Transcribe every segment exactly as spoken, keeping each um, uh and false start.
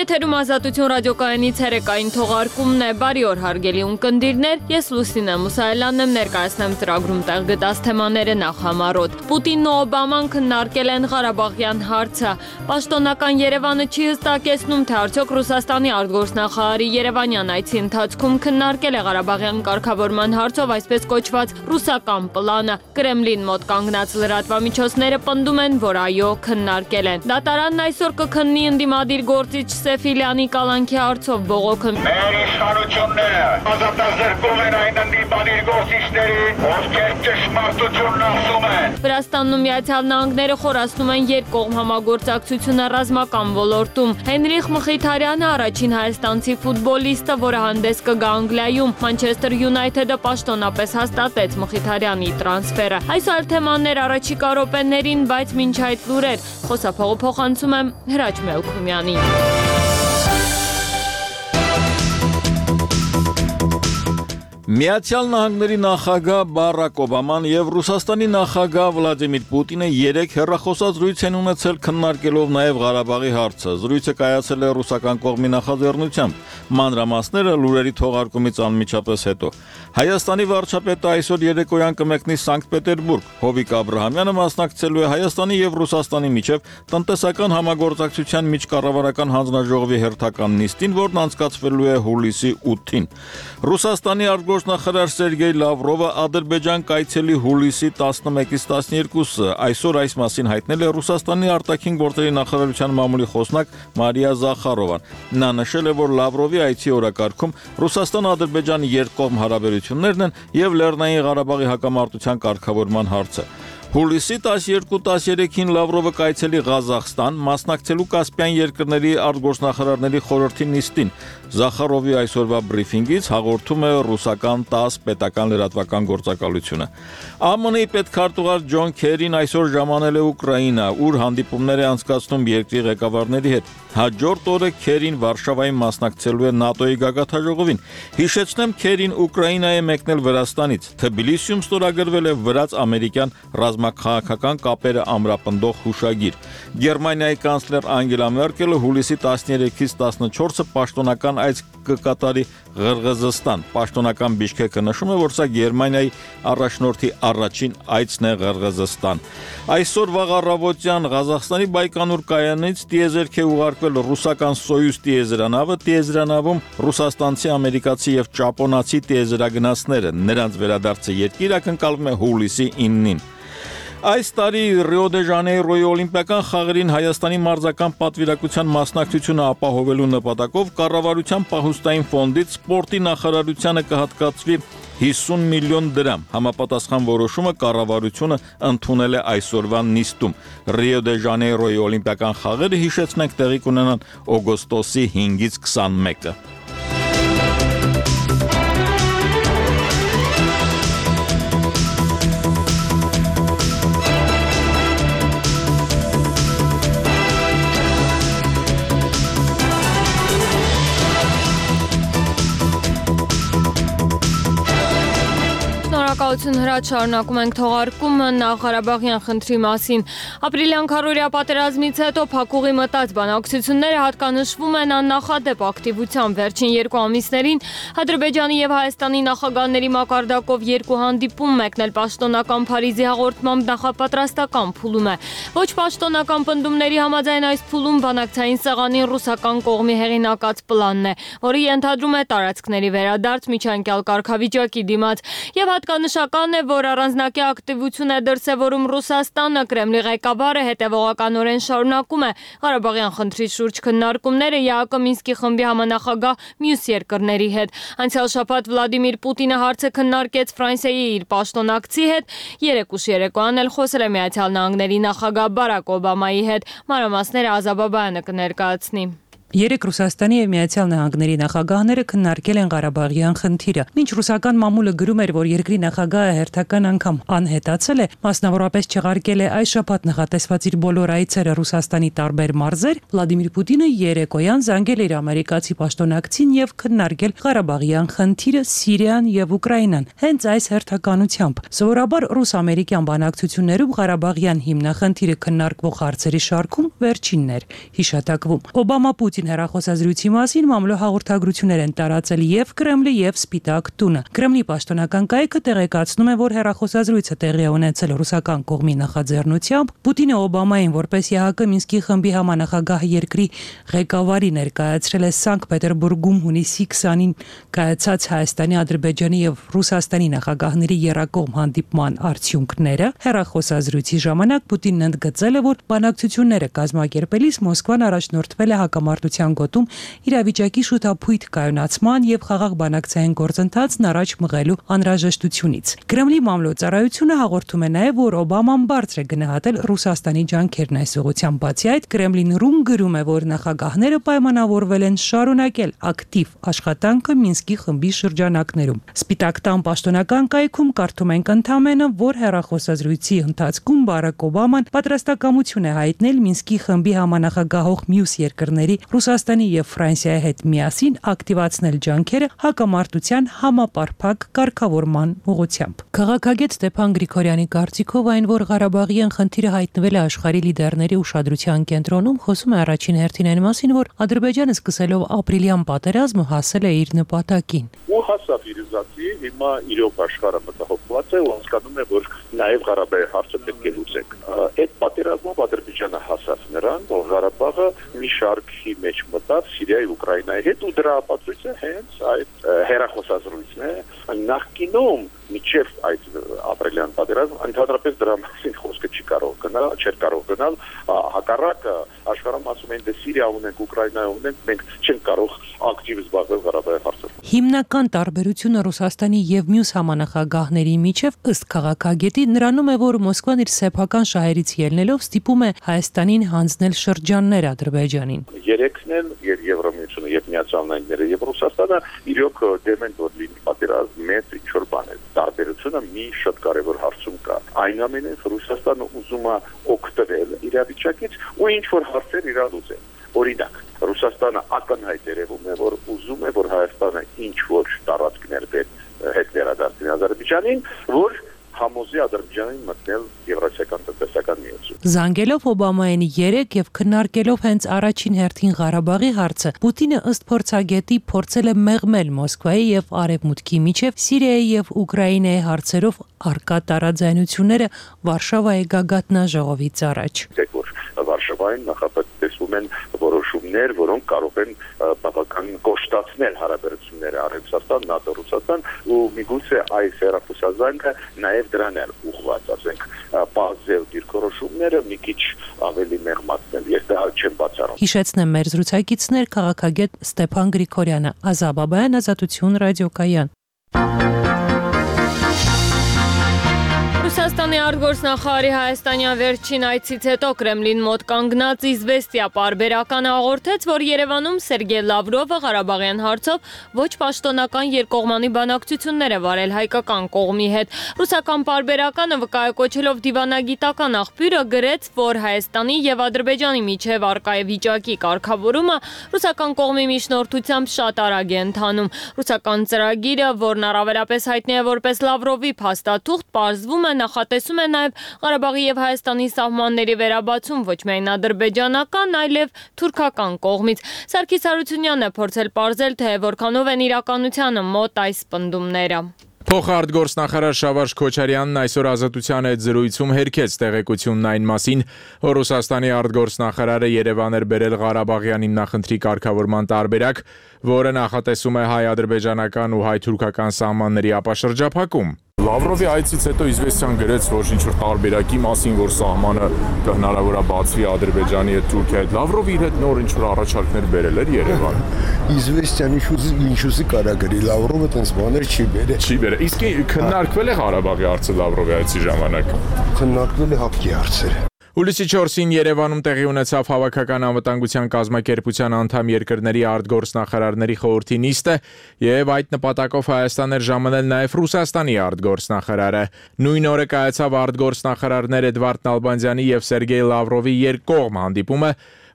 Եթերում Ազատություն ռադիոկայանից հերեկային թողարկումն է։ Բարի օր հարգելի ունկնդիրներ, ես Լուսինե Մուսայելյանն եմ, ներկայացնեմ ծրագրում տեղ գտած թեմաները նախ համառոտ։ Պուտինն ու Օբաման քննարկել են Ղարաբաղյան հարցը։ Պաշտոնական Երևանը չի հստակեցնում, թե արդյոք Ռուսաստանի արտգործնախարարի Երևանյան այցի ընթացքում քննարկել է Ղարաբաղյան կարգավորման հարցով այսպես կոչված ռուսական պլանը։ Կրեմլին մոտ կանգնած լրատվամիջոցները պնդում են, որ այո, քննարկել են։ Դատարանն այսօր կքննի ընդդիմադիր գործիչ Սեֆիլյանի կալանքի հարցով բողոքը։ Մեր իշխանությունները ազատազրկում են այն ընդդիմադիր գործիչներին, ովքեր ճշմարտությունն ասում են։ Վրաստանն ու Միացյալ Նահանգները խորացնում են երկկողմ համագործակցությունը ռազմական ոլորտում։ Հենրիխ Մխիթարյանը առաջին հայաստանցի ֆուտբոլիստը, որը հանդես կգա Անգլիայում։ Մանչեսթեր Յունայթեդը պաշտոնապես հաստատեց Մխիթարյանի տրանսֆերը։ Այս այլ թեմաներ առաջիկա րոպեներին, բայց մինչ այդ լուրեր խոսափողը փոխանցում եմ Հրաչ Մելքումյանին։ Միացյալ Նահանգների նախագահ Բարակ Օբաման եւ Ռուսաստանի նախագահ Վլադիմիր Պուտինը երեք հեռախոսազրույց են ունեցել քննարկելով նաեւ Ղարաբաղի հարցը։ Զրույցը կայացել է ռուսական կողմի նախաձեռնությամբ։ Մանրամասները լուրերի թողարկումից անմիջապես հետո։ Հայաստանի վարչապետը այսօր երեկոյան կմեկնի Սանկտ Պետերբուրգ։ Հովիկ Աբրահամյանը մասնակցելու է Հայաստանի եւ Ռուսաստանի միջև տնտեսական համագործակցության միջկառավարական հանձնաժողովի հերթական նիստին, որն անցկացվելու է հուլիսի ութին։ Ռուսաստանի արտգործնախարար Սերգեյ Լավրովը Ադրբեջան կայցելի հուլիսի տասնմեկից տասներկուսը։ Այսօր այս մասին հայտնել է Ռուսաստանի արտաքին գործերի նախարարության մամուլի խոսնակ Մարիա Զախարովան։ Նա նշել է, որ Լավրովի այցի օրակարգում Ռուսաստան-Ադրբեջան երկկողմ հարաբերություններն են եւ Լեռնային Ղարաբաղի հակամարտության կարգավորման հարցը։ Հուլիսի տասներկու տասներեքին Լավրովը կայցելի Ղազախստան, մասնակցելու Կասպյան երկրների արտգործնախարարների խորհրդի նիստին։ Զախարովի այսօրվա բրիֆինգից հաղորդում է ռուսական տաս պետական լրատվական գործակալությունը։ ԱՄՆ-ի պետքարտուղար Ջոն Քերին այսօր ժամանել է Ուկրաինա, ուր հանդիպումներ է անցկացնում երկրի ղեկավարների հետ։ Հաջորդ օրը Քերին Վարշավայում մասնակցելու է ՆԱՏՕ-ի գագաթնաժողովին։ Հիշեցնեմ, Քերին Ուկրաինա է մեկնել Վրաստանից։ Թբիլիսիում ստորագրվել է վրաց-ամերիկյան ռազմաքաղաքական կապերը ամրապնդող հուշագիր։ Գերմանիայի կանցլեր Անգելա Մերկելը հուլիսի տասներեքից տասնչորսը պաշտոնական այց կկատարի Ղրղզստան։ Պաշտոնական Բիշքեկը նշում է, որ սա Գերմանիայի առաջնորդի առաջին այցն է Ղրղզստան։ Այսօր վաղ առավոտյան Ղազախստանի Բայկոնուր կայանից տիեզերք է ուղարկվել ռուսական Սոյուզ տիեզերանավը։ Տիեզերանավում ռուսաստանցի, ամերիկացի եւ ճապոնացի տիեզերագնացները։ Նրանց վերադարձը երկիր ակնկալվում է հուլիսի իննին։ Այս տարի Ռիո դե Ժանեյրոյի օլիմպիական խաղերին Հայաստանի մարզական պատվիրակության մասնակցությունը ապահովելու նպատակով կառավարության պահուստային ֆոնդից սպորտի նախարարությանը կհատկացվի հիսուն միլիոն դրամ։ Համապատասխան որոշումը կառավարությունը ընդունել է այսօրվա նիստում։ Ռիո դե Ժանեյրոյի օլիմպիական խաղերը, հիշեցնենք, տեղի կունենան օգոստոսի հինգից քսանմեկը։ Շնորհակալություն Հրաչ, շարունակում ենք թողարկումը Ղարաբաղյան խնդրի մասին։ Ապրիլյան քառօրյա պատերազմից հետո փակուղի մտած բանակցությունները հատկանշվում են աննախադեպ ակտիվությամբ։ Վերջին երկու ամիսներին Ադրբեջանի եւ Հայաստանի նախագահների մակարդակով երկու հանդիպում, մեկն էլ պաշտոնական Փարիզի հաղորդմամբ նախապատրաստական փուլում է։ Ոչ պաշտոնական պնդումների համաձայն այս փուլում բանակցային սեղանին ռուսական կողմի հեղինակած պլանն է, որը ենթադրում է տարածքների վերադարձ միջանկյալ կարգավիճակի դիմաց եւ հատկանշական է, որ առանձնակի ակտիվություն է դրսևորում Ռուսաստանը։ Կրեմլի ղեկավարը հետևողականորեն շարունակում է Ղարաբաղյան խնդրի շուրջ քննարկումները ԵԱՀԿ Մինսկի խմբի համանախագահ մյուս երկրների հետ։ Անցյալ շաբաթ Վլադիմիր Պուտինը հարցը քննարկեց Ֆրանսիայի իր պաշտոնակցի հետ, երեկ ուշ երեկոյան էլ խոսել է Միացյալ Նահանգների նախագահ Բարակ Օբամայի հետ։ Մանրամասները Ազաբաբայանը կներկայացնի։ Երեք Ռուսաստանի եւ Միացյալ Նահանգների նախագահները քննարկել են Ղարաբաղյան խնդիրը։ Մինչ ռուսական մամուլը գրում էր, որ երկրի նախագահը հերթական անգամ անհետացել է, մասնավորապես չեղարկել է այս շաբաթ նախատեսված իր բոլոր այցերը Ռուսաստանի տարբեր մարզեր, Վլադիմիր Պուտինը երեկոյան զանգել էր ամերիկացի պաշտոնակցին եւ քննարկել Ղարաբաղյան խնդիրը, Սիրիան եւ Ուկրաինան։ Հենց այս հերթականությամբ սովորաբար ռուս-ամերիկյան բանակցություններում Ղարաբաղյան հիմնախնդիրը քննարկվող հարցերի շարքում վերջինն էր։ Հիշատակվում Օբամա-Պուտին օրվա հեռախոսազրույցի մասին մամլո հաղորդագրություններ են տարածել եւ Կրեմլի եւ Սպիտակ տունը։ Կրեմլի պաշտոնական կայքը տեղեկացնում է, որ հեռախոսազրույցը տեղի է ունեցել ռուսական կողմի նախաձեռնությամբ։ Պուտինը Օբամային որպես ԵԱՀԿ Մինսկի խմբի համանախագահ երկրի ղեկավարի ներկայացրել է Սանկտ Պետերբուրգում հունիսի քսանին կայացած Հայաստանի, Ադրբեջանի եւ Ռուսաստանի նախագահների եռակողմ հանդիպման արդյունքները։ Հեռախոսազրույցի ժամանակ Պուտինն ընդգծել է, որ բանակցությունները կազմակերպելիս Մոսկվան առաջնորդվել է հակամարտության գոտում իրավիճակի շուտափույթ կայունացման եւ խաղաղ բանակցային գործընթացն առաջ մղելու անհրաժեշտությունից։ Կրեմլի մամլոյցարայությունը հաղորդում է նաեւ, որ Օբաման բարձր է գնահատել Ռուսաստանի ջանքերն այս ուղղությամբ։ Բացի այդ, Կրեմլին ռում գրում է, որ նախագահները պայմանավորվել են շարունակել ակտիվ աշխատանքը Մինսկի խմբի շրջանակներում։ Սպիտակ տան պաշտոնական կայքում կարդում ենք ընդամենը, որ հեռախոսազրույցի ընթացքում Բարակ Օբաման պատրաստակամություն է հայտնել Մինսկի խմբի համանախագահող մյուս երկրների Ռուսաստանի եւ Ֆրանսիայի հետ միասին ակտիվացնել ջանքերը հակամարտության համապարփակ կարգավորման ուղղությամբ։ Քաղաքագետ Ստեփան Գրիգորյանի կարծիքով այն, որ Ղարաբաղյան խնդիրը հայտնվել է աշխարհի լիդերների ուշադրության կենտրոնում, խոսում է առաջին հերթին այն մասին, որ Ադրբեջանը սկսելով ապրիլյան պատերազմը հասել է իր նպատակին։ Ու հասավ իր ուզածի, հիմա իրոք աշխարհը մտահոգված է ու հասկանում է, որ նաև Ղարաբաղի հարցը պետք է լուծենք։ Այդ պատերազմով Ադրբեջանը հասավ նրան, որ Ղարաբաղը մի շարքի մեջ մտավ Սիրիայի, Ուկրաինայի հետ ու դրա ապացույցը հենց այդ հեռախոսազրույցն է։ Նախկինում միջև այդ ապրիլյան պատերազմ ընդհանրապես դրա մասին խոսքը չի կարող գնալ, չէր կարող գնալ, հակառակը աշխարհում ասում են, դե Սիրիա ունենք, Ուկրաինա ունենք, մենք չենք կարող ակտիվ զբաղվել Ղարաբաղի հարցով։ Հիմնական տարբերությունը Ռուսաստանի եւ մյուս համանախագահների միջև ըստ քաղաքագետի նրանում է, որ Մոսկվան իր սեփական շահերից ելնելով ստիպում է Հայաստանին հանձնել շրջաններ Ադրբեջանին։ Երեքն էլ եւ Եվրոմիությունը եւ Միացյալ Նահանգները եւ Ռուսաստանը իրոք դեմ են, որ լինի պատերազմ մեծ ինչ-որ բան է։ Տարբերությունը մի շատ կարևոր հարցում կա։ Այնուամենայնիվ Ռուսաստանը ուզում է օգտվել իրավիճակից ու ինչ-որ հարցեր իրար լուծել։ Օրինակ, Ռուսաստանը ակնհայտ երևում է, որ ուզում է, որ Հայաստանը ինչ-որ տարածքներ հետ վերադարձնի Ադրբեջանին, որ համոզի Ադրբեջանին մտնել Եվրասիական տնտեսական միություն։ Զանգելով Օբամային երեկ եւ քննարկելով հենց առաջին հերթին Ղարաբաղի հարցը, Պուտինը ըստ փորձագետի փորձել է մեղմել Մոսկվայի եւ Արևմուտքի միջև Սիրիայի եւ Ուկրաինայի հարցերով արկա տարաձայնությունները Վարշավայի գագաթնաժողովից առաջ։ Վարշավային նախապատրաստվում են որոշումներ, որոնք կարող են բավական կոշտացնել հարաբերությունները Արևմուտքական, ՆԱՏՕ, Ռուսաստան ու միգուցե այս հեռախոսազանգը նաև դրան է ուղղված, ասենք, բազել դիրքորոշումները մի քիչ ավելի մեղմացնել։ Ես դա չեմ բացառում։ Հիշեցնեմ մեր զրուցակիցներ քաղաքագետ Ստեփան Գրիգորյանը, Ազատ Բաբայան, Ազատություն ռադիոկայան։ Ռուսաստանի արտգործնախարարի Հայաստանյան վերջին այցից հետո Կրեմլին մոտ կանգնած Իզվեստիա պարբերական հաղորդեց, որ Երևանում Սերգեյ Լավրովը Ղարաբաղյան հարցով ոչ պաշտոնական երկկողմանի բանակցություններ է վարել հայկական կողմի հետ։ Ռուսական պարբերականը վկայակոչելով դիվանագիտական աղբյուրը գրեց, որ Հայաստանի եւ Ադրբեջանի միջև առկա է վիճակի կարգավորումը ռուսական կողմի միջնորդությամբ շատ արագ է ընթանում։ Ռուսական ծրագիրը, որն առավելապես հայտնի է որպես Լավրովի փաստաթուղթ, պարզվում է նախատեսում է նաև Ղարաբաղի եւ Հայաստանի սահմանների վերաբացում ոչ միայն ադրբեջանական, այլև թուրքական կողմից։ Սարգիս Հարությունյանն է փորձել պարզել, թե որքանով են իրականությանը մոտ այս պնդումները։ Փոխարտգործնախարար Շավարժ Քոչարյանն այսօր Ազատության հետ զրույցում հերքեց տեղեկությունն այն մասին, որ Ռուսաստանի արտգործնախարարը Երևան էր բերել Ղարաբաղյան հիմնախնդրի կարգավորման տարբերակ, որը նախատեսում է հայ-ադրբեջանական ու հայ-թուրքական սահմանների ապաշրջափակում։ Լավրովի այցից հետո Իզվեստիան գրեց, որ ինչ-որ տարբերակի մասին, որ սահմանը հնարավոր է բացվի Ադրբեջանի հետ Թուրքիայի հետ։ Լավրովը իր հետ նոր ինչ-որ առաջարկներ բերել էր Երևան։ Իզվեստիան ինչ-ուզի կարա գրի, Լավրովը տենց բաներ չի բերել։ Չի բերել։ Իսկ քննարկվել է Ղարաբաղի հարցը Լավրովի այցի ժամանակ։ Քննարկվել է հապկի հարցերը։ Հուլիսի չորսին Երևանում տեղի ունեցավ Հավաքական անվտանգության կազմակերպության անդամ երկրների արտգործնախարարների խորհրդի նիստը եւ այդ նպատակով Հայաստան էր ժամանել նաեւ Ռուսաստանի արտգործնախարարը։ Նույն օրը կայացավ արտգործնախարարներ Էդվարդ Նալբանդյանի եւ Սերգեյ Լավրովի երկկողմ հանդիպումը,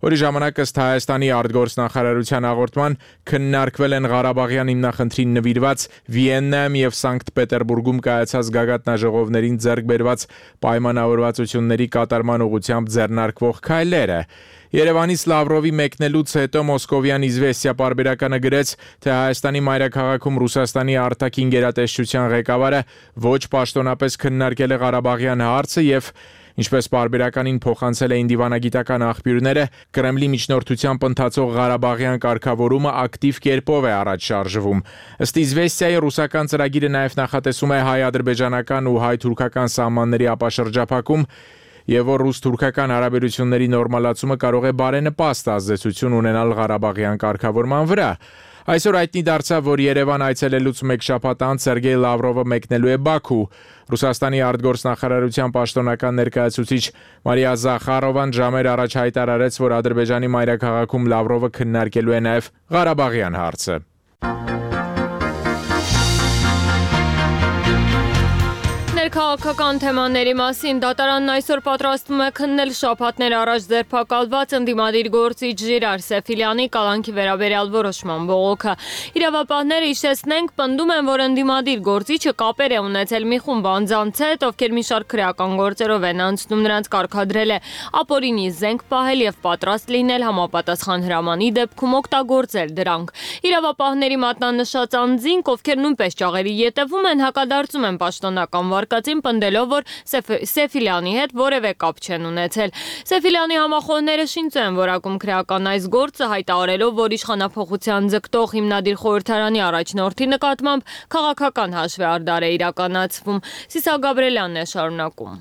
Որի ժամանակ ըստ Հայաստանի արտգործնախարարության հաղորդման քննարկվել են Ղարաբաղյան հիմնախնդրին նվիրված Վիեննայում եւ Սանկտ Պետերբուրգում կայացած գագաթնաժողովներին ձեռք բերված պայմանավորվածությունների կատարման ուղղությամբ ձեռնարկվող քայլերը։ Երևանից Լավրովի մեկնելուց հետո Մոսկովյան Իզվեստիա պարբերականը գրեց, թե Հայաստանի մայրաքաղաքում Ռուսաստանի արտաքին գերատեսչության ղեկավարը ոչ պաշտոնապես քննարկել է Ղարաբաղյան հարցը եւ ինչպես պարբերականին փոխանցել էին դիվանագիտական աղբյուրները, Կրեմլի միջնորդությամբ ընթացող Ղարաբաղյան կարգավորումը ակտիվ կերպով է առաջ շարժվում։ Ըստ Իզվեստիայի ռուսական ծրագիրը նաև նախատեսում է հայ-ադրբեջանական ու հայ-թուրքական սահմանների ապաշրջափակում եւ որ ռուս-թուրքական հարաբերությունների նորմալացումը կարող է բարենպաստ ազդեցություն ունենալ Ղարաբաղյան կարգավորման վրա։ Այսօր հայտնի դարձավ, որ Երևան այցելելուց մեկ շաբաթ անց Սերգեյ Լավրովը մեկնելու է Բաքու։ Ռուսաստանի արտգործնախարարության պաշտոնական ներկայացուցիչ Մարիա Զախարովան ժամեր առաջ հայտարարեց, որ Ադրբեջանի մայրաքաղաքում Լավրովը քննարկելու է նաև Ղարաբաղյան հարցը։ Քաղաքական թեմաների մասին դատարանն այսօր պատրաստվում է քննել շաբաթներ առաջ ձերբակալված ընդդիմադիր գործիչ Ժիրար Սեֆիլյանի կալանքի վերաբերյալ որոշման բողոքը։ Իրավապահները հիշեցնենք պնդում են, որ ընդդիմադիր գործիչը կապեր է ունեցել մի խումբ անձանց հետ, ովքեր մի շարք քրեական գործերով են անցնում, նրանց կարգադրել է ապօրինի զենք պահել եւ պատրաստ լինել համապատասխան հրամանի դեպքում օգտագործել դրանք։ Իրավապահների մատնանշած անձինք, ովքեր նույնպես ճաղերի ետևում են, հակադարձում են պաշտոնական վարկածին, պնդելով, որ Սեֆիլյանի հետ որևէ կապ չեն ունեցել։ Սեֆիլյանի համախոհները շինծու են որակում քրեական այս գործը, հայտարարելով, որ իշխանափոխության ձգտող հիմնադիր խորհրդարանի առաջնորդի նկատմամբ քաղաքական հաշվեհարդար է իրականացվում։ Սիսա Գաբրելյանն է շարունակում։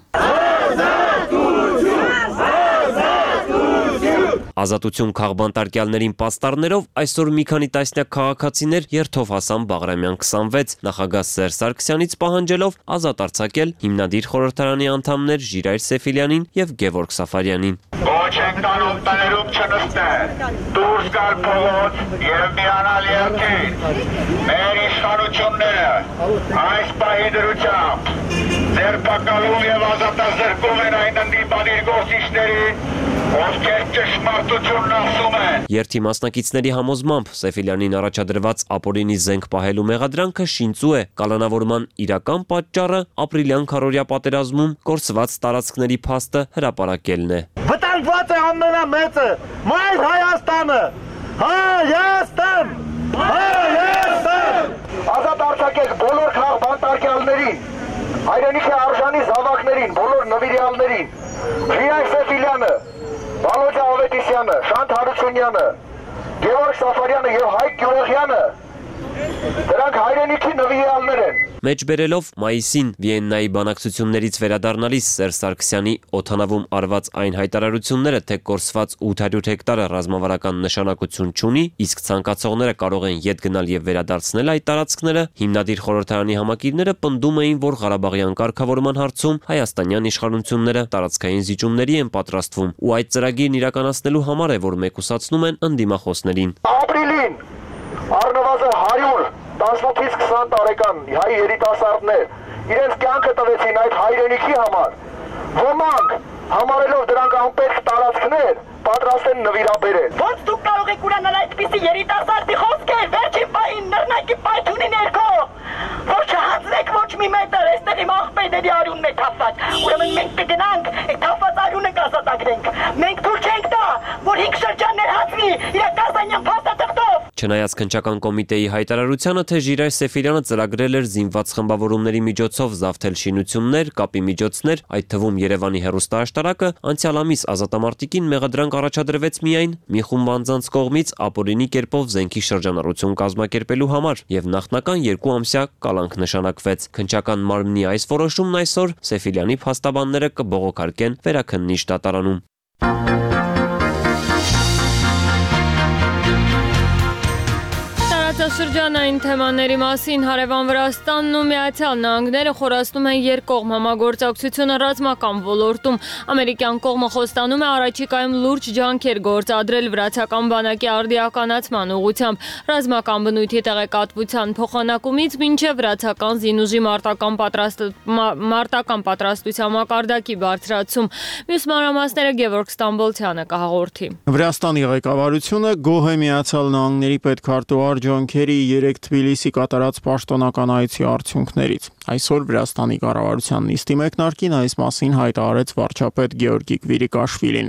Ազատություն քաղբանտարկյալներին պաստառներով այսօր մի քանի տասնյակ քաղաքացիներ երթով հասան Բաղրամյան քսանվեց, նախագահ Սերժ Սարգսյանից պահանջելով ազատ արձակել հիմնադիր խորհրդարանի անդամներ Ժիրայր Սեֆիլյանին եւ Գևորգ Սաֆարյանին։ Ոչ ենք տանում տներում չնստել, դուրս գալ փողոց եւ միանալ երկիր։ Մեր իշխանությունները այս պահի դրությամբ ձերբակալում եւ ազատազրկում են այն ընդդիմադիր գործիչներին, ովքեր ճշմարտությունն ասում են։ Երթի մասնակիցների համոզմամբ Սեֆիլյանին առաջադրված ապօրինի զենք պահելու մեղադրանքը շինծու է։ Կալանավորման իրական պատճառը ապրիլյան քառօրյա պատերազմում կորսված տարածքների փաստը հրապարակելն է։ Վտանգված է ամենամեծը մայր Հայաստանը։ Հայաստան! Հայաստան! Ազատ արձակեք բոլոր քաղբանտարկյալներին, հայրենիքի արժանի զավակներին, բոլոր նվիրյալներին։ Ժիրայր Սեֆիլյանը, Վալոջա Ավետիսյանը, Շանթ Հարությունյանը, Գևորգ Սաֆարյանը եւ Հայկ Գյուղեղյանը, դրանք հայրենիքի նվիրյալներ են։ Մեջբերելով մայիսին Վիեննայի բանակցություններից վերադառնալիս Սերժ Սարգսյանի օդանավում արված այն հայտարարությունները, թե կորսված ութ հարյուր հեկտարը ռազմավարական նշանակություն չունի, իսկ ցանկացողները կարող են ետ գնալ եւ վերադարձնել այդ տարածքները, հիմնադիր խորհրդարանի համակիրները պնդում էին, որ Ղարաբաղյան կարգավորման հարցում հայաստանյան իշխանությունները տարածքային զիջումների են պատրաստվում, ու այդ ծրագիրն իրականացնելու համար է, որ մեկուսացնում են ընդդիմախոսներին։ Ապրիլին առնվազն հարյուր տասնութից քսան տարեկան հայ երիտասարդներ իրենց կյանքը տվեցին այդ հայրենիքի համար։ Ոմանք համարելով դրանք անպետք տարածքներ պատրաստ են նվիրաբերել։ Ոնց դուք կարող եք ուրանալ այդպիսի երիտասարդի խոսքեր վերջին պահին նռնակի պայթյունի ներքո, որ չհանձնեք ոչ մի մետր, այստեղ իմ աղբերների արյունն է թափված։ Ուրեմն մենք կգնանք, այդ թափված արյունը կազատագրենք։ Մենք թույլ չենք տա, որ հինգ շրջաններ հացվի իրականության փաստաթղթով։ Չնայած քննչական կոմիտեի հայտարարությանը, թե Ժիրայր Սեֆիլյանը ծրագրել էր զինված խմբավորումների միջոցով զավթել շինություններ, կապի միջոցներ, այդ թվում Երևանի հեռուստաաշտարակը, անցյալ ամիս ազատամարտիկին մեղադրանք առաջադրվեց միայն մի խումբ անձանց կողմից ապօրինի կերպով զենքի շրջանառություն կազմակերպելու համար եւ նախնական երկու ամսյա կալանք նշանակվեց։ Քննչական մարմնի այս որոշումն այսօր Սեֆիլյանի փաստաբանները կբողոքարկեն վերաքննիչ դատարանում։ Տարածաշրջանային թեմաների մասին հարևան Վրաստանն ու Միացյալ Նահանգները խորացնում են երկկողմ համագործակցությունը ռազմական ոլորտում։ Ամերիկյան կողմը խոստանում է առաջիկայում լուրջ ջանքեր գործադրել վրացական բանակի արդիականացման ուղղությամբ, ռազմական բնույթի տեղեկատվության փոխանակումից մինչև վրացական զինուժի մարտական պատրաստ մարտական պատրաստության մակարդակի բարձրացում։ Մյուս մանրամասները Գևորգ Ստամբոլցյանը կհաղորդի։ Վրաստանի ղեկավարությունը գոհ է Միացյալ Նահանգների պետքարտուղար Ջոն Քերի երեկ Թբիլիսի կատարած պաշտոնական այցի արդյունքներից։ Այսօր Վրաստանի կառավարության նիստի մեկնարկին այս մասին հայտարարեց վարչապետ Գեորգի Կվիրիկաշվիլին։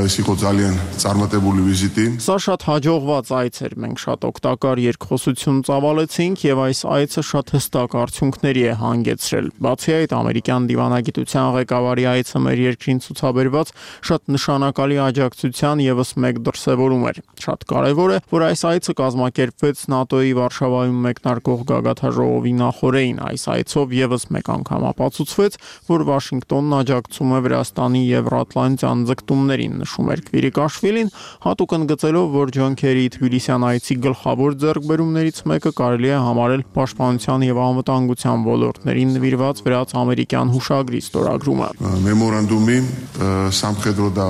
Սա շատ հաջողված այց էր, մենք շատ օգտակար երկխոսություն ծավալեցինք եւ այս այցը շատ հստակ արդյունքների է հանգեցրել։ Բացի այդ, ամերիկյան դիվանագիտության ղեկավարի այցը մեր երկրին ցուցաբերված շատ նշանակալի աջակցության եւս մեկ դրսեւորում էր։ Շատ կարեւոր է, որ այս այցը կազմակերպվեց ՆԱՏՕ-ի Վարշավայում մեկնարկող գագաթաժողովի նախօրեին։ Այս այցով եւս մեկ անգամ ապացուցվեց, որ Վաշինգտոնն աջակցում է Վրաստանի եվրատլանտյան ձգտումներին, նշում էր Կվիրիկաշվիլին, հատուկ ընդգծելով, որ Ջոն Քերիի Թբիլիսյան այցի գլխավոր ձեռքբերումներից մեկը կարելի է համարել պաշտպանության եւ անվտանգության ոլորտներին նվիրված վրաց-ամերիկյան հուշագրի ստորագրումը։ Մեմորանդումի Սամխեդրոդա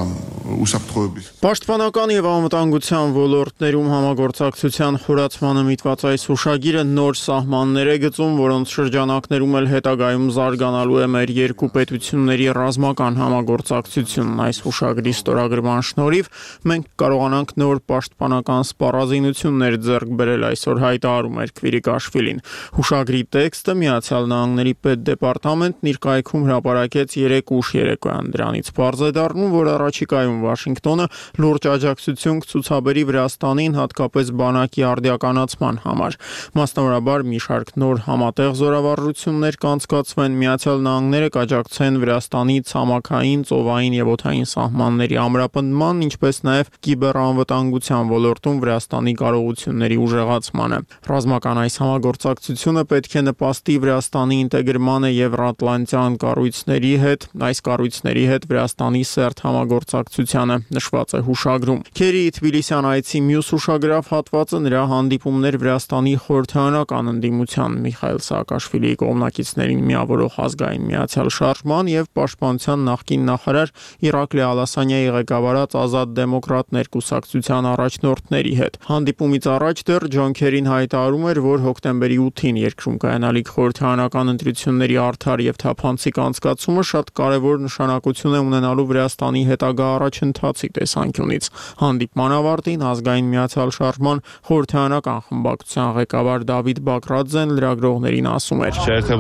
Պաշտպանական եւ անվտանգության ոլորտներում համագործակցության խորացմանը միտված այս հուշագիրը նոր սահմաններ է գծում, որոնց շրջանակներում էլ հետագայում զարգանալու է մեր երկու պետությունների ռազմական համագործակցությունն։ Այս հուշագրի ստորագրման շնորհիվ մենք կարողանանք նոր պաշտպանական սպառազինություններ ձեռք բերել, այսօր հայտարարում էր Կվիրիկաշվիլին։ Հուշագրի տեքստը Միացյալ Նահանգների պետդեպարտամենտն իր կայքում հրապարակեց երեկ ուշ երեկոյան։ Դրանից պարզ է դառնում, որ առաջիկայում Վաշինգտոնը լուրջ աջակցություն կցուցաբերի Վրաստանին, հատկապես բանակի արդիականացման համար։ Մասնավորաբար մի շարք նոր համատեղ զորավարժություններ կանցկացվեն, Միացյալ Նահանգները կաջակցեն Վրաստանի ցամաքային, ծովային եւ օդային սահմանների ամրապնդման, ինչպես նաեւ կիբերանվտանգության ոլորտում Վրաստանի կարողությունների ուժեղացմանը։ Ռազմական այս համագործակցությունը պետք է նպաստի Վրաստանի ինտեգրմանը եվրատլանտյան կառույցների հետ, այս կառույցների հետ Վրաստանի սերտ համագործակցությանը, նշված է հուշագրում։ Քերիի Թբիլիսյան այցի մյուս ուշագրավ հատվածը նրա հանդիպումներ Վրաստանի խորհրդարանական ընդդիմության Միխայիլ Սաակաշվիլիի կողմնակիցներին միավորող ազգային միացյալ շարժման եւ պաշտպանության նախկին նախարար Իրակլի Ալասանյայի ղեկավարած Ազատ դեմոկրատներ կուսակցության առաջնորդների հետ։ Հանդիպումից առաջ դեռ Ջոն Քերին հայտարարում էր, որ հոկտեմբերի ութին երկրում կայանալիք խորհրդարանական ընտրությունների արդար եւ թափանցիկ անցկացումը շատ կարեւոր նշանակություն է ունենալու Վրաստանի հետագա առաջընթացի տեսանկյունից։ Հանդիպման ավարտին ազգային միացյալ շարժման խորհրդարանական խմբակցության ղեկավար Դավիթ Բակրաձեն լրագրողներին ասում էր.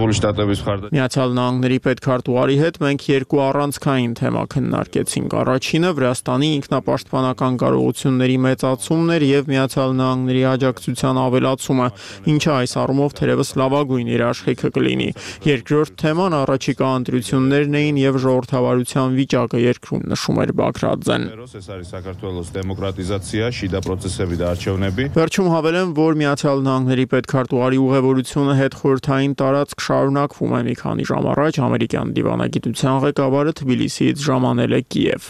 Միացյալ Նահանգների պետքարտուղարի հետ մենք երկու առանցքային թեմա քննարկեցինք։ Առաջինը Վրաստանի ինքնապաշտպանական կարողությունների մեծացումն էր եւ Միացյալ Նահանգների աջակցության ավելացումը, ինչը այս առումով թերևս լավագույն երաշխիքը կլինի։ Երկրորդ թեման առաջիկա ընտրություններն էին եւ ժողովրդավարության վիճակը երկրում, նշում էր Բակրաձեն։ Վերջում հավելեմ, որ Միացյալ Նահանգների պետքարտուղարի ուղևորությունը հետխորհրդային տարածք շարունակվում է։ Մի քանի ժամ առաջ ամերիկյան դիվանագիտության ղեկավարը Թբիլիսիից ժամանել է Կիև։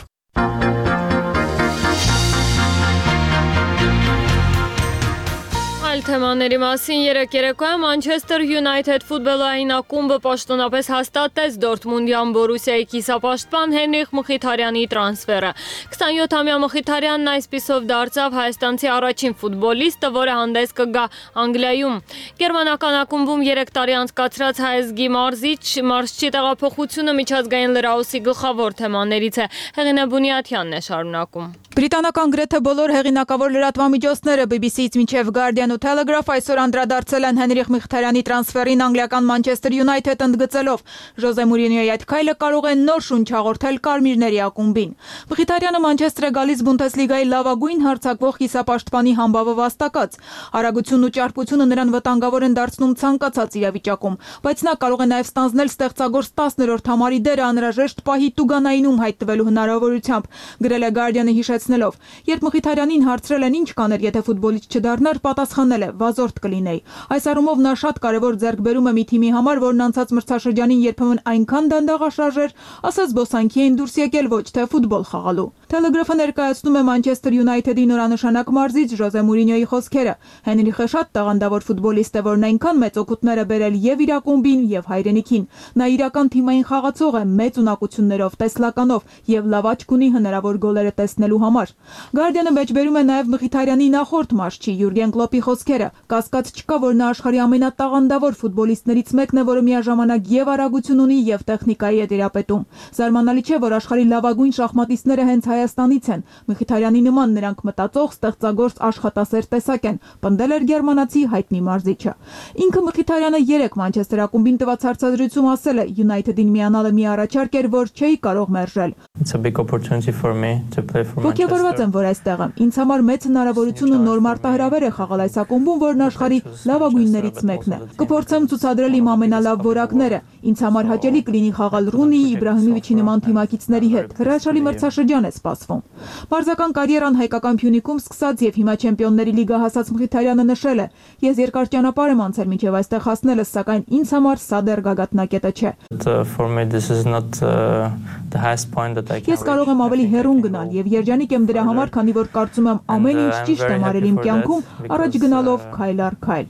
Թեմաների մասին երեկ երեկոյան Մանչեսթեր Յունայթեդ ֆուտբոլային ակումբը պաշտոնապես հաստատեց Դորտմունդյան Բորուսիայի կիսապաշտպան Հենրիխ Մխիթարյանի տրանսֆերը։ քսանյոթամյա Մխիթարյանն այսպիսով դարձավ հայաստանցի առաջին ֆուտբոլիստը, որը հանդես կգա Անգլիայում։ Գերմանական ակումբում երեք տարի անցկացրած հայազգի մարզիչ մարզչի տեղափոխությունը միջազգային լրահոսի գլխավոր թեմաներից է։ Հեղինե Բունյաթյանն է շարունակում։ Բրիտանական գրեթե բոլոր հեղինակավոր լրատվամիջոցները բի բի սի-ից մինչև Guardian ու Telegraph այսօր անդրադարձել են Հենրիխ Մխիթարյանի տրանսֆերին անգլիական Մանչեսթեր Յունայթեդ ընդգծելով. Ժոզե Մուրինյոյի այդ քայլը կարող է նոր շունչ հաղորդել կարմիրների ակումբին։ Մխիթարյանը Մանչեսթեր է գալիս Բունդեսլիգայի լավագույն հարձակվող կիսապաշտպանի համբավը վաստակած։ Արագությունն ու ճարպկությունը նրան վտանգավոր են դարձնում ցանկացած իրավիճակում, բայց նա կարող է նաև ստանձնել ստեղծագործ տասներորդ համարի դերը անհրաժեշտ պահի տուգանայինում հայտնվելու հնարավորությամբ, գրել է Guardian-ը հիշեցնելով. Երբ Մխիթարյանին հարցրել են ինչ կաներ, եթե ֆուտբոլիստ չդառնար, պատասխանել է. վազորդ կլինեի։ Այս առումով նա շատ կարևոր ձեռքբերում է մի թիմի համար, որն անցած մրցաշրջանին երբեմն այնքան դանդաղաշարժ էր, ասաց զբոսանքի էին դուրս եկել ոչ թե ֆուտբոլ խաղալու։ Telegraph-ը ներկայացնում է Manchester United-ի նորանշանակ մարզիչ Ժոզե Մուրինյոյի խոսքերը։ Հենրիխը շատ տաղանդավոր ֆուտբոլիստ է, որն այնքան մեծ օգուտներ է բերել եւ իր ակումբին, եւ հայրենիքին։ Նա իրական թիմային խաղացող է, մեծ ունակություններով, տեսլականով եւ լավ աչք ունի հնարավոր գոլերը տեսնելու համար։ Guardian-ը մեջբերում է նաեւ Մխիթարյանի նախորդ մարզչի Յուրգեն Կլոպի խոսքերը։ Կասկած չկա, որ նա աշխարհի ամենատաղանդավոր ֆուտբոլիստներից մեկն է, որը միաժամանակ եւ արագություն ունի եւ տեխնիկայի է դերապետում։ Զարմանալի չէ, որ աշխարհի լավագույն շախմատիստները հենց Հայաստանից են։ Մխիթարյանի նման նրանք մտածող, ստեղծագործ, աշխատասեր տեսակ են, պնդել էր գերմանացի հայտնի մարզիչը։ Ինքը Մխիթարյանը երեք Մանչեսթեր ակումբին տված հարցազրույցում ասել է. United-ին միանալը մի առաջարկ էր, որ չէի կարող մերժել։ Ոգևորված եմ, որ այստեղ եմ։ Ինձ համար մեծ հնարավորություն ու նոր մարտահրավեր է խաղալ այս ակումբում, որն աշխարհի լավագույններից մեկն է։ Կփորձեմ ցուցադրել իմ ամենալավ որակները։ Ինձ համար հաճելի կլինի խաղալ Ռունի, Իբրահիմովիչի նման թիմակիցների հետ։ Հրաշալի մրցաշրջան է սպասվում։ Մարզական կարիերան հայկական Փյունիկում սկսած եւ հիմա Չեմպիոնների լիգա հասած Մխիթարյանը նշել է. Ես երկար ճանապարհ եմ անցել մինչեւ այստեղ հասնելս, սակայն ինձ համար սա դեռ գագաթնակետը չէ։ Ես կարող եմ ավելի հեռուն գնալ եւ երջանիկ եմ դրա համար, քանի որ կարծում եմ ամեն ինչ ճիշտ եմ արել իմ կյանքում, առաջ գնալով քայլ առ քայլ։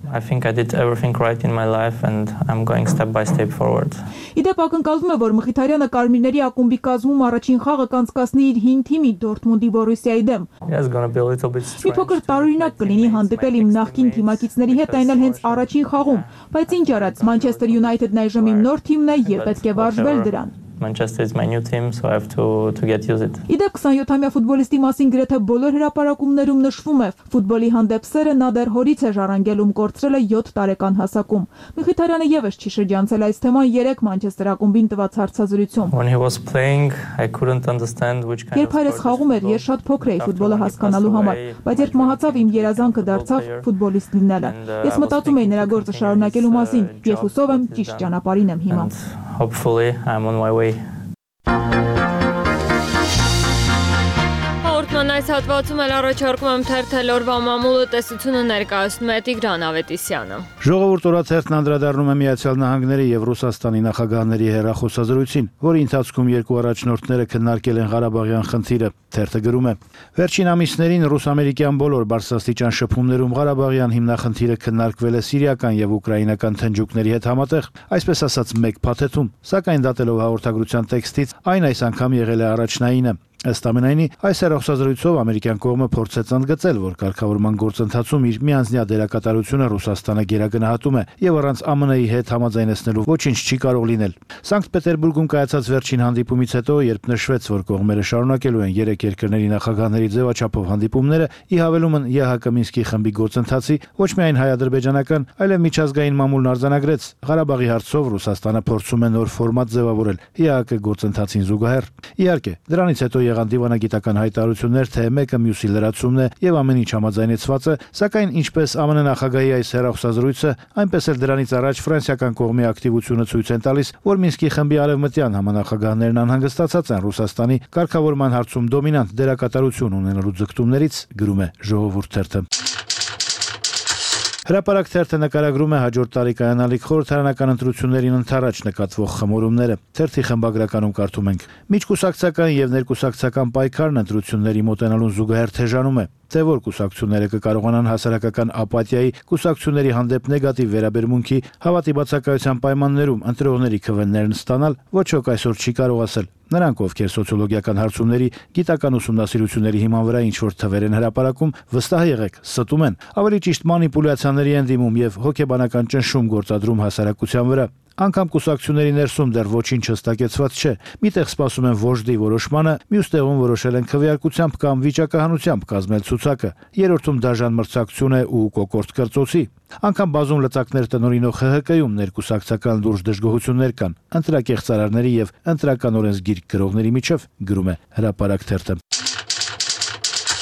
Իդեպ ակնկալվում է, որ Մխիթարյանը Կարմիրների ակումբի կազմում առաջին խաղը կանցկացնի իր հին թիմի Դորտմունդի Բորուսիայի դեմ։ Մի փոքր տարօրինակ կլինի հանդիպել իմ նախկին թիմակիցների հետ, այն էլ հենց առաջին խաղում, բայց ինչ արած, Manchester United-ն այժմ իմ նոր թիմն է եւ պետք է վարժվել դրան։ Manchester is my new team, so I have to to get used it. Իդեպ քսանյոթամյա ֆուտբոլիստի մասին գրեթե բոլոր հրապարակումներում նշվում է, ֆուտբոլի հանդեպ սերը նա դեռ հորից է ժառանգելում, կորցրել է յոթ տարեկան հասակում։ Մխիթարյանը եւս չի շրջանցել այս թեման երեք Մանչեսթեր ակումբին տված հարցազրույցում։ When he was playing, I couldn't understand which kind of. Երբ հայրս խաղում էր, ես շատ փոքր էի ֆուտբոլը հասկանալու համար, բայց երբ մահացավ, իմ երազանքը դարձավ ֆուտբոլիստ լինելը։ Ես մտածում էի նրա գործը շարունակելու մասին, եւ հուսով եմ ճիշտ ճանապարհին եմ հիմա։ Hopefully I'm on my way. Հաղորդման այս հատվածում էլ առաջարկում եմ թերթել օրվա մամուլը տեսությունը ներկայացնում է Տիգրան Ավետիսյանը։ Ժողովուրդ օրաթերթն անդրադառնում է Միացյալ Նահանգների եւ Ռուսաստանի նախագահների հեռախոսազրույցին, որի ընթացքում երկու առաջնորդները քննարկել են Ղարաբաղյան խնդիրը։ Թերթը գրում է. Վերջին ամիսներին ռուս-ամերիկյան բոլոր բարձրաստիճան շփումներում Ղարաբաղյան հիմնախնդիրը քննարկվել է սիրիական եւ ուկրաինական թնջուկների հետ համատեղ, այսպես ասած մեկ փաթեթում, սակայն դատելով հաղորդագրության տեքստից, այն այս անգամ եղել է առաջնայինը։ Ըստ ամենայնի, այս հեռախոսազրույցով ամերիկյան կողմը փորձեց ընդգծել, որ կարգավորման գործընթացում իր միանձնյա դերակատարությունը Ռուսաստանը գերագնահատում է եւ առանց ԱՄՆ-ի հետ համաձայնեցնելու ոչինչ չի կարող լինել։ Սանկտ Պետերբուրգում կայացած վերջին հանդիպումից հետո, երբ նշվեց, որ կողմերը շարունակելու են երեք երկրների նախագահների ձևաչափով հանդիպումները, ի հավելումն ԵՀԿ Մինսկի խմբի գործընթացի, ոչ միայն հայ-ադրբեջանական, այլև միջազգային մամուլն արձանագրեց, Ղարաբաղի հարցով Ռուսաստանը փորձում է նոր ֆորմատ ձևավորել ԵՀԿ գործընթացին զուգահեռ։ Իհարկե, դրանից հետո եղան դիվանագիտական հայտարարություններ, թե մեկը մյուսի լրացումն է եւ ամեն ինչ համաձայնեցված է, սակայն ինչպես ԱՄՆ նախագահի այս հեռախոսազրույցը, այնպես էլ դրանից առաջ ֆրանսիական կողմի ակտիվությունը ցույց են տալիս, որ Մինսկի խմբի արևմտյան համանախագահներն անհանգստացած են Ռուսաստանի կարգավորման հարցում դոմինանտ դերակատարություն ունենալու ձգտումներից, գրում է Ժողովուրդ թերթը։ Հրապարակ թերթը նկարագրում է հաջորդ տարի կայանալիք խորհրդարանական ընտրություններին ընդառաջ նկատվող խմորումները։ Թերթի խմբագրականում կարդում ենք. Միջկուսակցական եւ ներկուսակցական պայքարն ընտրությունների մոտենալուն զուգահեռ թեժանում է։ Թե որ կուսակցությունները կկարողանան հասարակական ապաթիայի, կուսակցությունների հանդեպ նեգատիվ վերաբերմունքի, հավատի բացակայության պայմաններում ընտրողների քվեներն ստանալ, ոչ ոք այսօր չի կարող ասել։ Նրանք, ովքեր սոցիոլոգիական հարցումների, գիտական ուսումնասիրությունների հիման վրա ինչ-որ թվեր են հրապարակում, վստահ եղեք, ստում են, ավելի ճիշտ մանիպուլյացիաների են դիմում եւ հոգեբանական ճնշում գործադրում հասարակության վրա։ Անկամ կուսակցությունների ներսում դեռ ոչինչ հստակեցված չէ։ Միտեղ սպասում են վոժդի որոշմանը, մյուս տեղում որոշել են քվեարկությամբ կամ վիճակահանությամբ կազմել ցուցակը։ Երրորդում դաժան մրցակցություն է ու կոկորտ կրծոցի։ Անկամ բազում լծակներ տնօրինող ՀՀԿ-ում ներկուսակցական լուրջ դժգոհություններ կան ընտրակեղծարարների եւ ընտրական օրենսգիր գրողների միջև, գրում է Հրապարակ թերթը։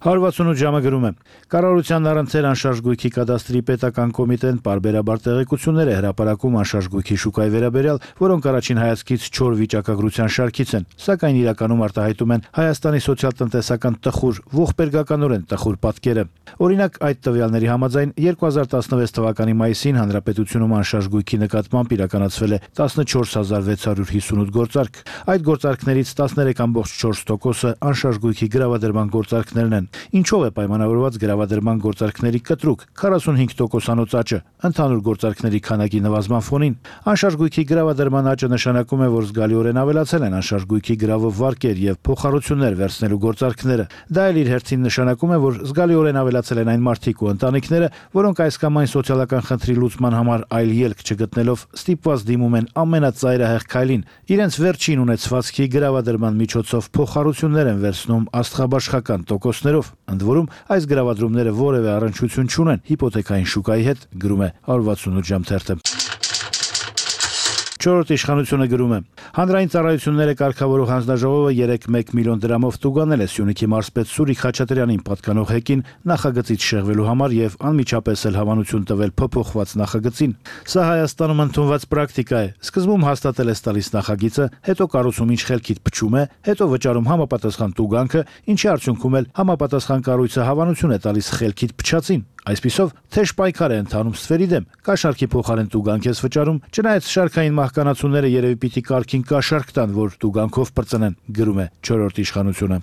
one sixty-eight ժամը գրում է. Կառավարության առընթեր անշարժ գույքի կադաստրի պետական կոմիտեն պարբերաբար տեղեկություններ է հրապարակում անշարժ գույքի շուկայի վերաբերյալ, որոնք առաջին հայացքից չոր վիճակագրության շարքից են, սակայն իրականում արտահայտում են Հայաստանի սոցիալ-տնտեսական տխուր, ողբերգականորեն տխուր պատկերը։ Օրինակ, այդ տվյալների համաձայն two thousand sixteen թվականի մայիսին հանրապետությունում անշարժ գույքի նկատմամբ իրականացվել է fourteen thousand six hundred fifty-eight գործարք։ Այդ գործարքներից thirteen point four տոկոսը անշարժ գույքի գրավադրման գործարքներն են։ Ինչով է պայմանավորված գրավադրման գործարքների կտրուկ forty-five տոկոսանոց աճը ընդհանուր գործարքների քանակի նվազման ֆոնին։ Անշարժ գույքի գրավադրման աճը նշանակում է, որ զգալիորեն ավելացել են անշարժ գույքի գրավով վարկեր եւ փոխառություններ վերցնելու գործարքները։ Դա էլ իր հերթին նշանակում է, որ զգալիորեն ավելացել են այն մարդիկ ու ընտանիքները, որոնք այս կամ այն սոցիալական խնդրի լուծման համար այլ ելք չգտնելով ստիպված դիմում են ամենածայրահեղ քայլին։ Իրենց վերջին ունեցվածքի գրավադրման միջոցով փոխառություններ են վերցնում աստղաբաշխական տոկոսներով։ Ընդ որում, այս գրավադրումները որևէ առնչություն չունեն հիպոթեքային շուկայի հետ, գրում է one sixty-eight ժամ թերթը։ Չորրորդ իշխանությունը գրում է. Հանրային ծառայությունները կարգավորող հանձնաժողովը երեկ one միլիոն դրամով տուգանել է Սյունիքի մարզպետ Սուրիկ Խաչատրյանին պատկանող հեկին նախագծից շեղվելու համար եւ անմիջապես էլ հավանություն տվել փոփոխված նախագծին։ Սա Հայաստանում ընդունված պրակտիկա է։ Սկզբում հաստատել է տալիս նախագիծը, հետո կառուցում ինչ խելքիդ փչում է, հետո վճարում համապատասխան տուգանքը, ինչի արդյունքում էլ համապատասխան կառույցը հավանություն է տալիս խելքիդ փչածին։ Այսպիսով, թեժ պայքար է ընթանում ստվերի դեմ, կաշառքի փոխարեն տուգանք ես վճարում, չնայած շարքային մահկանացուները երևի պիտի կարգին կաշառք տան, որ տուգանքով պրծնեն, գրում է չորրորդ իշխանությունը։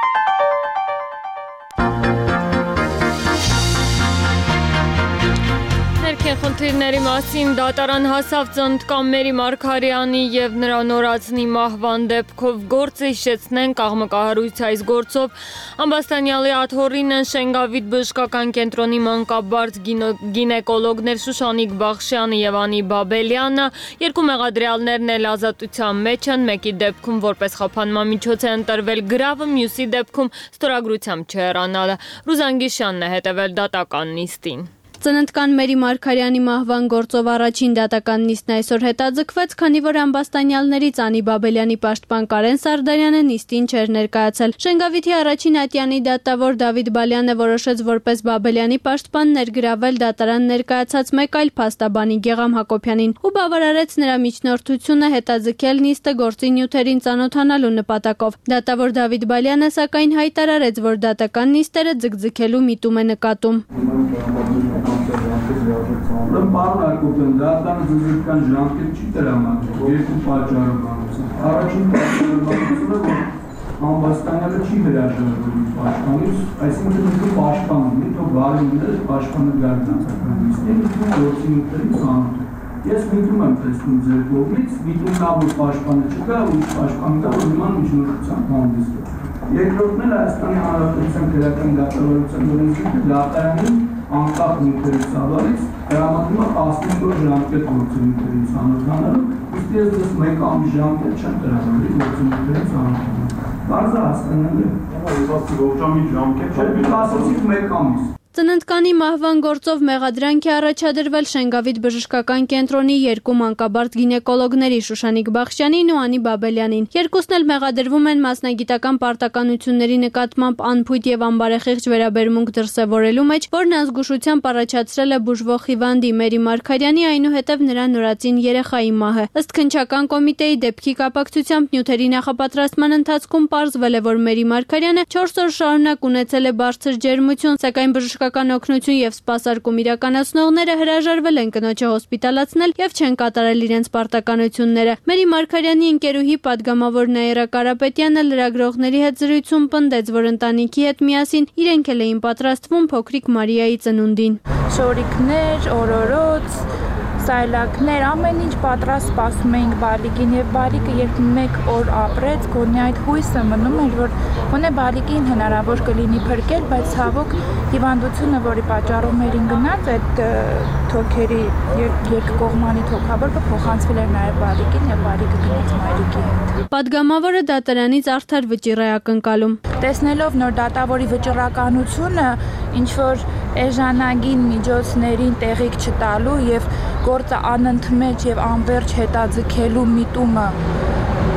Խնդիրների մասին դատարան հասավ Ծննդկան Մերի Մարգարյանի եւ նրա նորածնի մահվան դեպքով գործը հիշեցնենք աղմկահարույց այս գործով ամբաստանյալի աթոռին են Շենգավիթ բժշկական կենտրոնի մանկաբարձ գինեկոլոգներ Շուշանիկ Բախշյանը եւ Անի Բաբելյանը, երկու մեղադրյալներն էլ ազատության մեջ են, մեկի դեպքում որպես խափանման միջոց է ընտրվել գրավը, մյուսի դեպքում ստորագրությամբ չհեռանալը։ Ռուզան Գիշյանն է հետևել դատական նիստին։ Ծննդկան Մերի Մարգարյանի մահվան գործով առաջին դատական նիստն այսօր հետաձգվեց, քանի որ ամբաստանյալներից Անի Բաբելյանի պաշտպան Կարեն Սարդարյանը նիստին չէր ներկայացել։ Շենգավիթի առաջին ատյանի դատավոր Դավիթ Բալյանը որոշեց որպես Բաբելյանի պաշտպան ներգրավել դատարան ներկայացած մեկ այլ փաստաբանի Գեգամ Հակոբյանին ու բավարարեց նրա միջնորդությունը հետաձգել նիստը գործի նյութերին ծանոթանալու նպատակով։ Դատավոր Դավիթ Բալյանը սակայն հայտարարեց, որ դատական նիստերը ձգձգելու միտում է նկատում։ Ուրեմն պարոն Հակոբյան, դատարանը զգուշական ժամկետ չի տրամադրել երկու պատճառով։ Առաջին պատճառը, որ ամբաստանյալը չի հրաժարվել իր պաշտպանից, այսինքն ինքը պաշտպանում է, թող բարինները պաշտպանը գարնանց։ Ինքը գործի նյութերին ծանոթ է։ Ես միտում եմ տեսնում ձեր կողմից, միտումնավոր պաշտպանը չկա, ու պաշտպանը կա, որ նման միջնորդությամբ հանդես է։ Երկրորդն էլ Հայաստանի Հանրապետության քրեական դատավարության օրենսգիրքը դատարանին անկախ նյութերի ծավալից տրամադրում է տասնինգ ժամկետ գործի նյութերին ծանոթանալու, ուստի ես դες մեկ ամիս ժամկետ չեմ տրամադրի գործի նյութերին ծանոթանալու։ Բարձր հասկանալ է։ Ես ասացի ողջամիտ ժամկետ չէ, դուք ասացիք մեկ ամիս։ Ծննդկանի մահվան գործով մեղադրանք է առաջադրվել Շենգավիթ բժշկական կենտրոնի երկու մանկաբարձ գինեկոլոգների Շուշանիկ Բախշյանին ու Անի Բաբելյանին։ Երկուսն էլ մեղադրվում են մասնագիտական պարտականությունների նկատմամբ անփույթ եւ անբարեխիղճ վերաբերմունք դրսեւորելու մեջ, որն անզգուշությամբ առաջացրել է բուժվող հիվանդի Մերի Մարգարյանի, այնուհետև նրա նորածին երեխայի մահը։ Ըստ քննչական կոմիտեի դեպքի կապակցությամբ նյութերի նախապատրաստման ընթացքում պարզվել է, որ Մերի Մարգարյանը չորս օր շարունակ ունեցել է բարձր ջերմություն, սակայն բժշկական օգնություն եւ սպասարկում իրականացնողները հրաժարվել են կնոջը հոսպիտալացնել եւ չեն կատարել իրենց պարտականությունները։ Մերի Մարգարյանի ընկերուհի падգամավոր Նաիրա Կարապետյանը լրագրողների հետ զրույցում պնդեց, որ ընտանիքի հետ միասին իրենք էլ էին պատրաստվում փոքրիկ Մարիայի ծնունդին։ Շորիկներ, օրորոց, սայլակներ, ամեն ինչ պատրաստ սպասում էինք բալիկին եւ բալիկը երբ մեկ օր ապրեց, գոնե այդ հույսը մնում էր, որ գոնե բալիկին հնարավոր կլինի փրկել, բայց ցավոք հիվանդությունը, որի պատճառով մերին գնաց, այդ թոքերի երկկողմանի թոքաբոր կփոխանցվել էր նաեւ բալիկին եւ բալիկը գնաց մայրիկի հետ։ Падգամավորը դատարանից արդար վճիռ է ակնկալում։ Տեսնելով նոր դատավորի վճռականությունը, ինչ որ էժանագին միջոցներին տեղիք չտալու եւ գործը անընդմեջ եւ անverջ հետաձգելու միտումը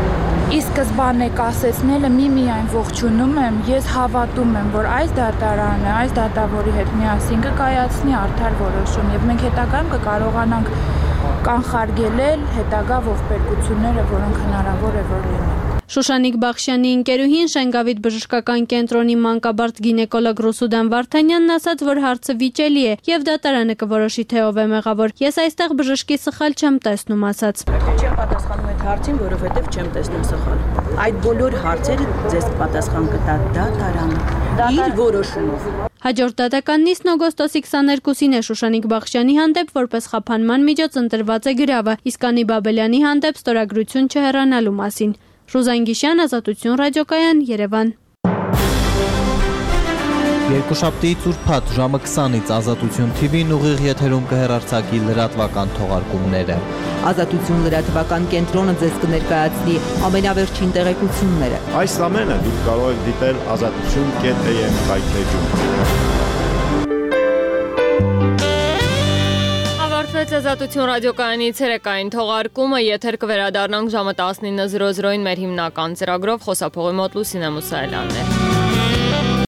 ի սկզբանե կասեցնելը մի-միայն ողջունում եմ, ես հավատում եմ, որ այս դատարանը, այս դատավորի հետ միասին կկայացնի արդար որոշում եւ մենք հետագայում կկարողանանք կանխարգելել հետագա ողբերգությունները, որոնք հնարավոր է որ լինեն։ Շուշանիկ Բախշյանի ընկերուհին Շենգավիթ բժշկական կենտրոնի մանկաբարձ գինեկոլոգ Ռուսուդան Վարդանյանն ասաց, որ հարցը վիճելի է եւ դատարանը կորոշի թե ով է մեղավոր։ Ես այստեղ բժշկի սխալ չեմ տեսնում, ասաց։ Չեմ պատասխանում այդ հարցին, որովհետեւ չեմ տեսնում սխալ։ Այդ բոլոր հարցերը ձեզ պատասխան կտա դատարանը իր որոշումով։ Հաջորդ դատական նիստն օգոստոսի քսաներկուսին է Շուշանիկ Բախշյանի հանդեպ որպես խափանման միջոց ընտրված է գրավը, իսկ Անի Բաբելյանի հանդեպ ստորագրություն չհեռանալու մասին։ Ռուզան Գիշյան, Ազատություն ռադիոկայան, Երևան։ Երկուշաբթիից ուրբաթ ժամը քսանից Ազատություն թի վին ուղիղ եթերում կհեռարձակի լրատվական թողարկումները։ Ազատություն լրատվական կենտրոնը ձեզ կներկայացնի ամենավերջին տեղեկությունները։ Այս ամենը դուք կարող եք դիտել ազատություն կետ է եմ հայտնեջում։ Ազատություն ռադիոկայանի ցերեկային թողարկումը եթեր կվերադառնանք ժամը տասնինը զրո զրոին մեր հիմնական ծրագրով խոսափողի մոտ Լուսինե Մուսայելյանն է։